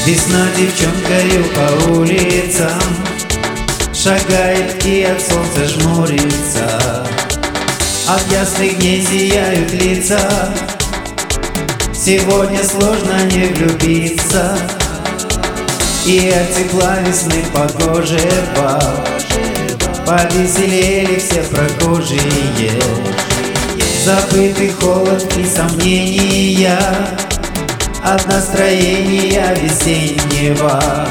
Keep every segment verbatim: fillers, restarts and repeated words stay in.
Весна девчонкою по улицам шагает и от солнца жмурится. От ясных дней сияют лица. Сегодня сложно не влюбиться. И от тепла весны по коже баб повеселели все прохожие. Забытый холод и сомнения от настроения весеннего.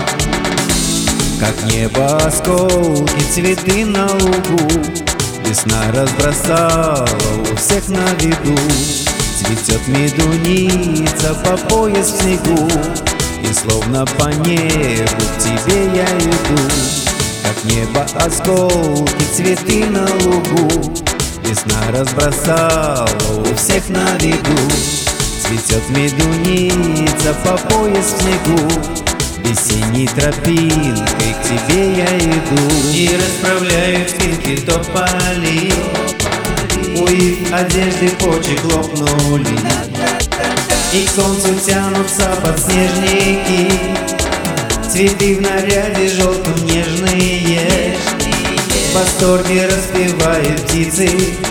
Как небо осколки, цветы на лугу весна разбросала у всех на виду. Цветет медуница по пояс в снегу, и словно по небу к тебе я иду. Как небо осколки, цветы на лугу весна разбросала у всех на виду. Цветет медуница по пояс в снегу, весенней тропинкой к тебе я иду. И расправляют спинки тополи, у их одежды почек лопнули, и к солнцу тянутся подснежники. Цветы в наряде желтом нежные, в восторге распевают птицы,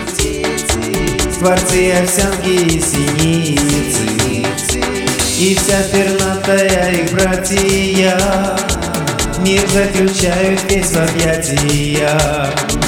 скворцы, овсянки и синицы. И вся пернатая их братья мир заключают весь в объятия.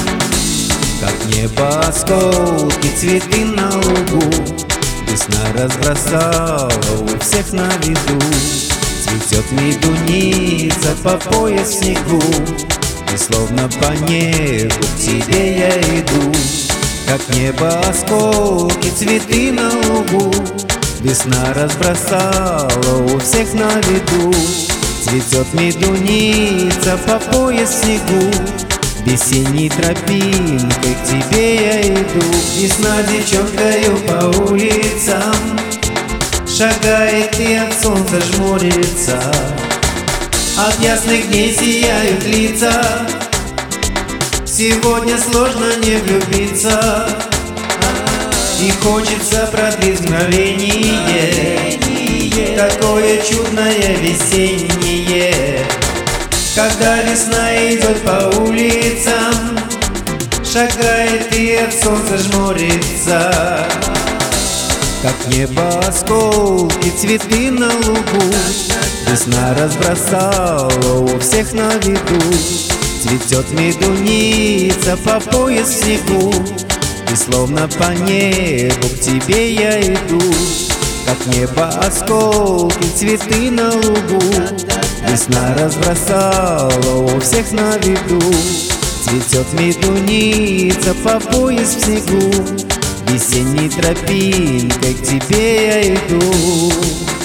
Как небо осколки, цветы на лугу весна разбросала у всех на виду. Цветет медуница по пояс в снегу, и словно по небу к тебе я иду. Как небо осколки, цветы на лугу весна разбросала у всех на виду. Цветет медуница по пояс в снегу, весенней тропинкой к тебе я иду. Весна девчонкою по улицам шагает и от солнца жмурится. От ясных дней сияют лица. Сегодня сложно не влюбиться, и хочется продлить мгновение, такое чудное весеннее. Когда весна идет по улицам, шагает и от солнца жмурится. Как небо осколки, цветы на лугу весна разбросала у всех на виду. Цветет медуница по пояс в снегу, и словно по небу к тебе я иду. Как небо осколки, цветы на лугу весна разбросала у всех на виду. Цветет медуница по пояс в снегу, весенней тропинкой к тебе я иду.